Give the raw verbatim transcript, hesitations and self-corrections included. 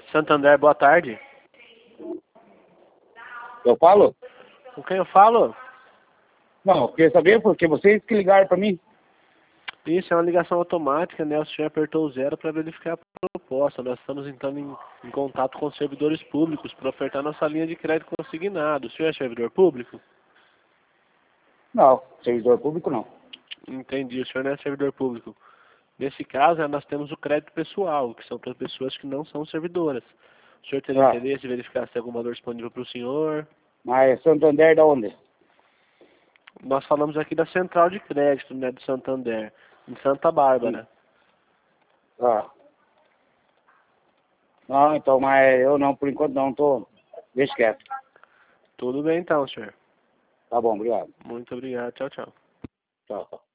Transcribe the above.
Santander, boa tarde. Eu falo? Com quem eu falo? Não, eu queria saber porque vocês que ligaram para mim. Isso, é uma ligação automática, né? O senhor apertou o zero para verificar a proposta. Nós estamos entrando em, em contato com os servidores públicos para ofertar nossa linha de crédito consignado. O senhor é servidor público? Não, servidor público não. Entendi, o senhor não é servidor público. Nesse caso, nós temos o crédito pessoal, que são para pessoas que não são servidoras. O senhor teria Ah. interesse em verificar se tem algum valor disponível para o senhor? Mas é Santander da onde? Nós falamos aqui da central de crédito, né, do Santander, em Santa Bárbara. Ah. Não, então, mas eu não, por enquanto não, tô... Deixa quieto. Tudo bem então, senhor. Tá bom, obrigado. Muito obrigado. Tchau, tchau. Tchau.